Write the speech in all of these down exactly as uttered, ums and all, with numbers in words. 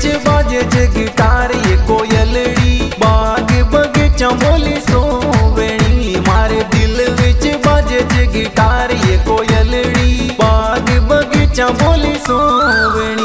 विच बाजे च गिटार ये कोयलड़ी बाग बगीचा बोली सोवेणी मारे दिल विच बाजे च गिटार ये कोयलड़ी बाग बगीचा बोली सोवेणी।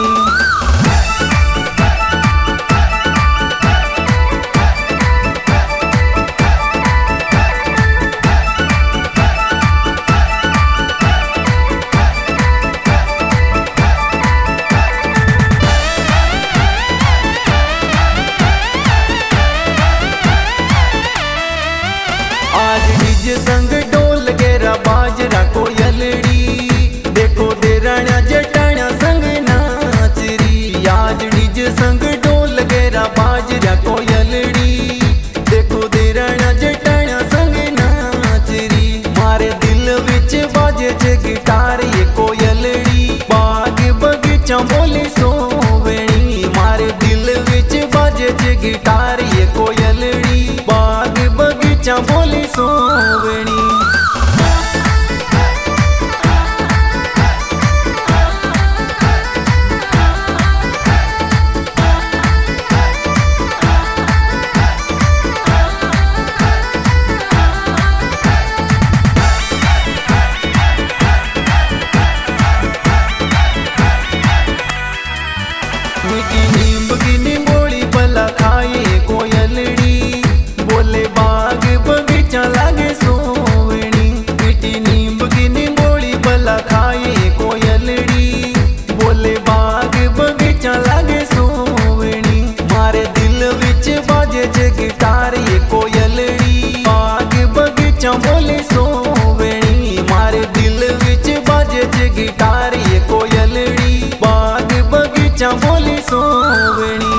आज डीजे संग ढोल गेरा बाजरा कोयलड़ी देखो देराणा जटाणा संग नाचरी। आज डीजे संग ढोल गेरा बाजरा कोयलड़ी देखो देराणा जटाणा संग नाचरी मारे दिल विच बाजे च गिटार ये कोयलड़ी बाग बगीचा बोली सोवेणी मारे दिल विच बाजे च गिटार ये कोयलड़ी बाग बगीचा बोली सोवेणी। मीठी नींब की निम्बोड़ी भला खाए कोयलड़ी बोले बाग बगीचा लागे सोवेणी। मीठी नींब की निम्बोड़ी भला खाए कोयलड़ी बोले बाग बगीचा लागे सोवेणी मारे दिल विच बाजे च गिटार ये कोयलड़ी बाग बगीचा बोले सोवेणी मारे दिल विच बाजे च गिटार ये कोयलड़ी बाग बगीचा बोली सोवेणी।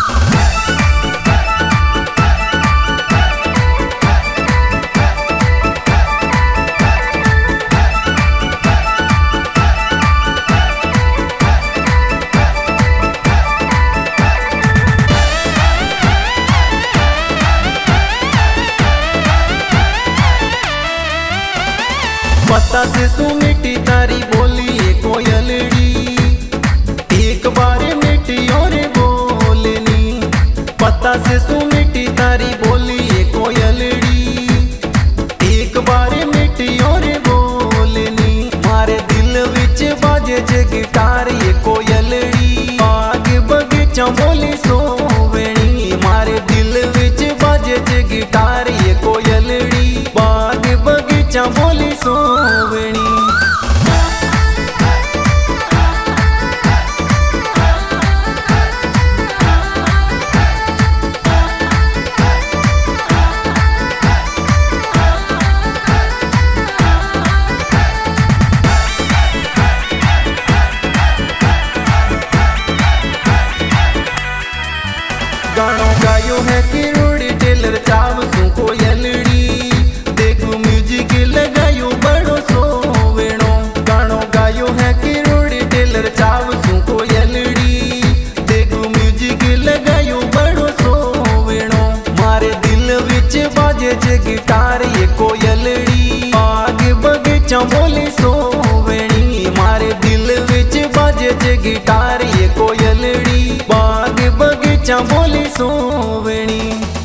पता से सुमिटी तारी बोली ये कोयलड़ी एक बार मिटी और बोलनी। पता से सुमिटी तारी बोली ये कोयलड़ी एक बार मिटी और बोलनी मारे दिल विच बाजे च गिटार ये कोयलड़ी बाग बगीचा बोली सोवेणी मारे दिल विच बाजे च गिटार ये कोयलड़ी बाग बगीचा बोली सोवेणी। गानो गायो है किरोड़ी टेलर चाव सु कोयलड़ी देखो म्यूजिक लगायो बड़ो सोवेणो। गानो गायो है किरोड़ी टेलर चाव सु कोयलड़ी देखो म्यूजिक लगायो बड़ो सोवेणो मारे दिल विच बाजे च गिटार ये कोयलड़ी बाग बगीचा बोली सोवेणी मारे दिल विच बाजे च गिटार ये कोयलड़ी बाग बगीचा बोली सोवेणी।